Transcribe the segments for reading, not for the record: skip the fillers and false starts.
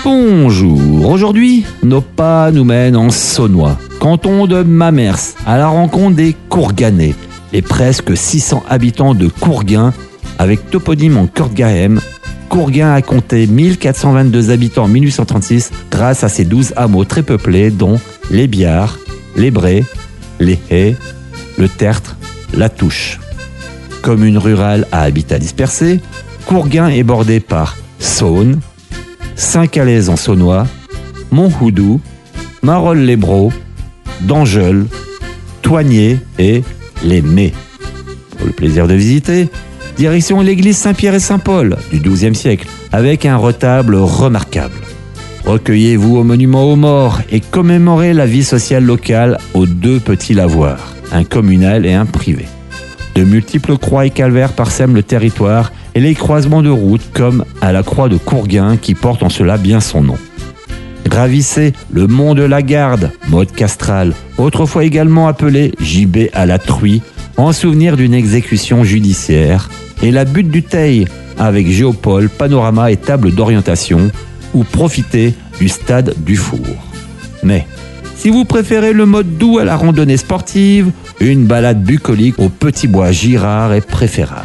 Bonjour, aujourd'hui, nos pas nous mènent en Saunois, canton de Mamers, à la rencontre des Courganais, les presque 600 habitants de Courgain, avec toponyme en Cortgahem. Courgain a compté 1422 habitants en 1836 grâce à ses 12 hameaux très peuplés dont les Biards, les Brés, les Haies, le Tertre, la Touche. Commune rurale à habitat dispersé, Courgain est bordé par Saône, Saint-Calais en Saunois, Monthoudou, Marolles-les-Braaux, Dangeul, Thoigné et Les Mets. Pour le plaisir de visiter, direction l'église Saint-Pierre et Saint-Paul du XIIe siècle, avec un retable remarquable. Recueillez-vous au monument aux morts et commémorez la vie sociale locale aux deux petits lavoirs, un communal et un privé. De multiples croix et calvaires parsèment le territoire et les croisements de routes comme à la croix de Courgain qui porte en cela bien son nom. Gravissez le mont de la Garde, mode castral, autrefois également appelé gibet à la truie, en souvenir d'une exécution judiciaire, et la butte du Teil, avec géopole, panorama et table d'orientation, ou profitez du stade du Four. Mais, si vous préférez le mode doux à la randonnée sportive, une balade bucolique au petit bois Girard est préférable.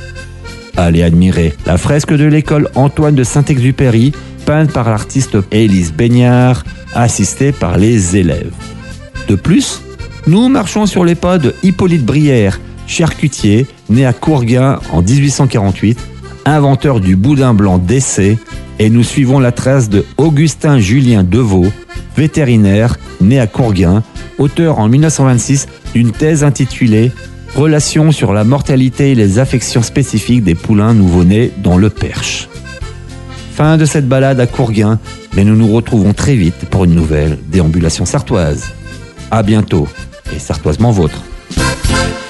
Allez admirer la fresque de l'école Antoine de Saint-Exupéry, peinte par l'artiste Élise Baignard, assistée par les élèves. De plus, nous marchons sur les pas de Hippolyte Brière, charcutier, né à Courgain en 1848, inventeur du boudin blanc d'Essé, et nous suivons la trace de Augustin Julien Deveau, vétérinaire, né à Courgain, auteur en 1926 d'une thèse intitulée « Relations sur la mortalité et les affections spécifiques des poulains nouveau-nés dans le Perche ». Fin de cette balade à Courgain, mais nous nous retrouvons très vite pour une nouvelle déambulation sartoise. À bientôt, et sartoisement vôtre.